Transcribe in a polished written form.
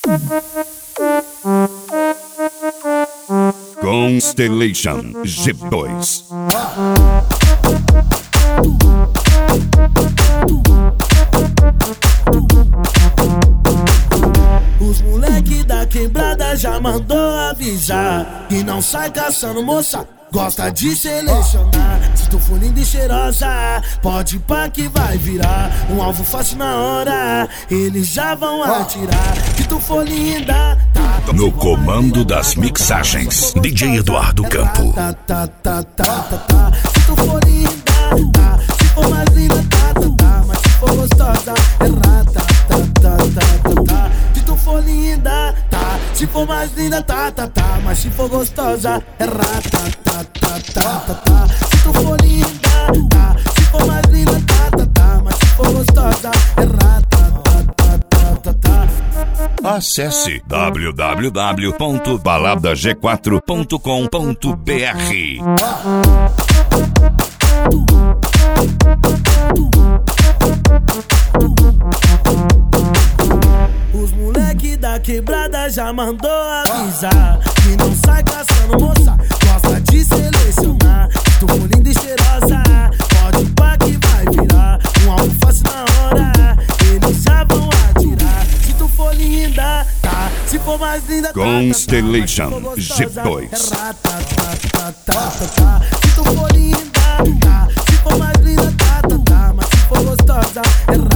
Constellation G2. Os moleque da quebrada já mandou avisar que não sai caçando moça, gosta de selecionar. Se tu for linda e cheirosa, pode ir pá que vai virar um alvo fácil na hora, eles já vão atirar. Se tu for linda, tá. No comando das mixagens, DJ Eduardo Campo. Se tu for linda, tá. Se for mais linda, tá. Mas se for gostosa, é rata, tá. Se tu for linda, tá. Se for mais linda, tá. Mas se for gostosa, é rata, tá. Se tu for linda, tá. Se for mais linda, tá. Mas se for gostosa, é rata, tá. Acesse www.baladag4.com.br. Os moleque da quebrada já mandou avisar que não sai caçando moça, gosta de selecionar. Se tu for linda e cheirosa, pode ir pá que vai virar um alvo fácil na hora, eles já vão atirar. Se tu for linda, tá. Se for mais linda, Constellation G2. G2. Se tu for linda, tá. Se for mais linda, tá. Mas se for gostosa, é